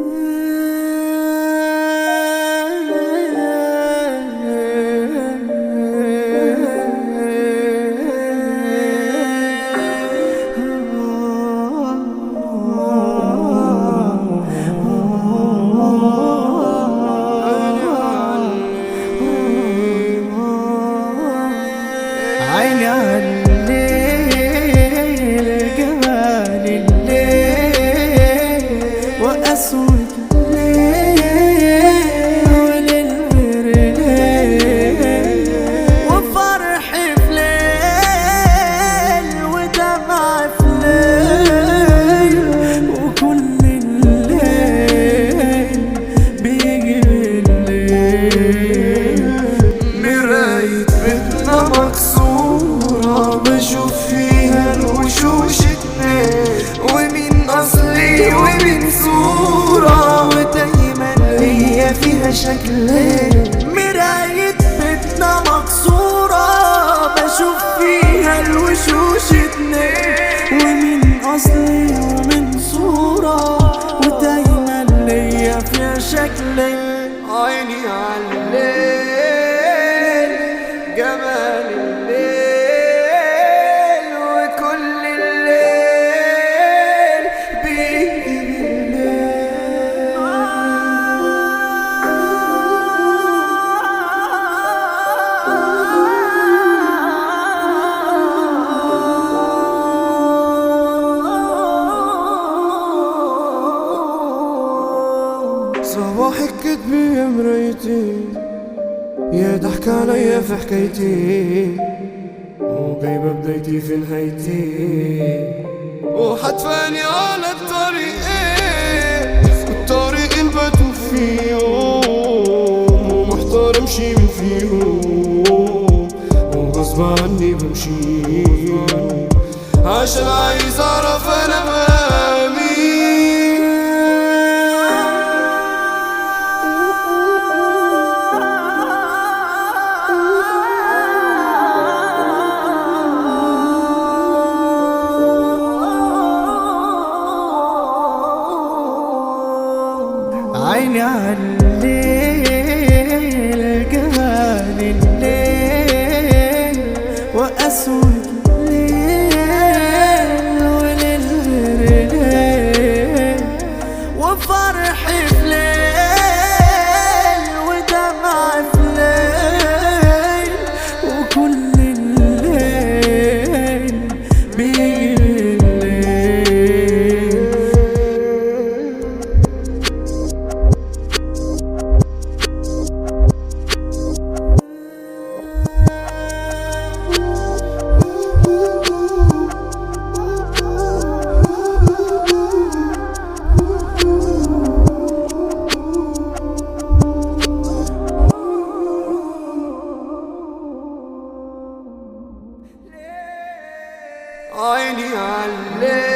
عيني عالليل جمال الليل وأسود الليل وللبرليل وفرح في ليل ودمع في ليل وكل الليل بيجي الليل. مراية بيتنا مكسورة بشوف فيها الوشوش اتنين، ومين أصلي ومين صورة، ودايما هي فيها شكلين. مراية بيتنا مكسورة بشوف فيها الوشوش اتنين، ومن أصلي ومن صورة، ودايما ليا فيها شكلين. عيني عالليل جمال الليل وكل الليل بيجي صباحك كدبي يا مرايتي، يا ضحك عليا في حكايتي، وجايبة بدايتي في نهايتي، وحتفاني على الطريقين، والطريق اللي بتوه فيهم، ومحتار امشي من فيهم، وغصب عني بمشي عشان عايز اعرف انا مين. عيني عالليل جمال الليل وأسود الليل وللبرليل وفرح في ليل ودمع في ليل وكل الليل بيجي الليل. عيني عالليل